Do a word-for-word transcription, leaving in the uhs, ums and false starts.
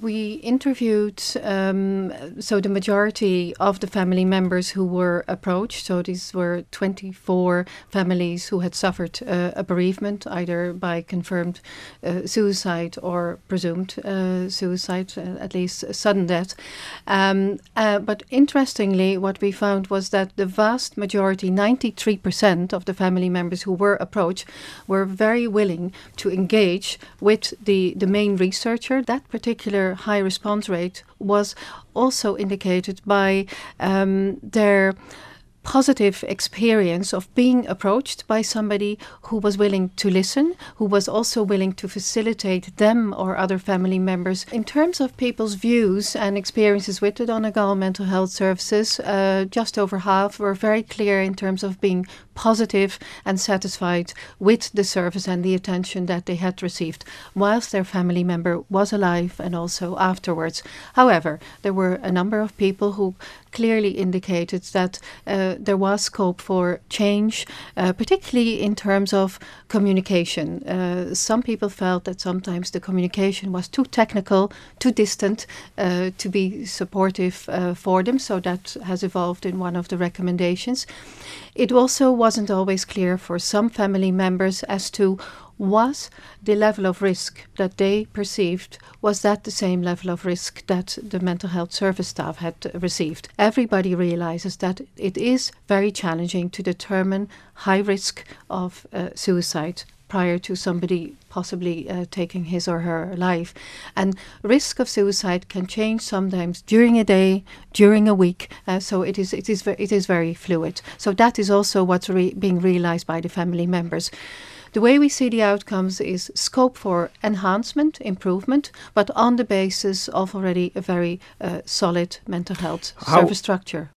we interviewed, um, so the majority of the family members who were approached, so these were twenty-four families who had suffered uh, a bereavement, either by confirmed uh, suicide or presumed uh, suicide, uh, at least sudden death. Um, uh, but interestingly, what we found was that the vast majority, ninety-three percent of the family members who were approached, were very willing to engage with the, the main researcher. That particular high response rate was also indicated by um, their positive experience of being approached by somebody who was willing to listen, who was also willing to facilitate them or other family members. In terms of people's views and experiences with the Donegal Mental Health Services, uh, just over half were very clear in terms of being positive and satisfied with the service and the attention that they had received whilst their family member was alive and also afterwards. However, there were a number of people who clearly indicated that uh, there was scope for change, uh, particularly in terms of communication. Uh, some people felt that sometimes the communication was too technical, too distant uh, to be supportive uh, for them, so that has evolved in one of the recommendations. It also wasn't always clear for some family members as to was the level of risk that they perceived, was that the same level of risk that the mental health service staff had received. Everybody realizes that it is very challenging to determine high risk of uh, suicide prior to somebody possibly uh, taking his or her life. And risk of suicide can change sometimes during a day, during a week, uh, so it is, it, is ve- it is very fluid. So that is also what's re- being realized by the family members. The way we see the outcomes is scope for enhancement, improvement, but on the basis of already a very uh, solid mental health How, service structure.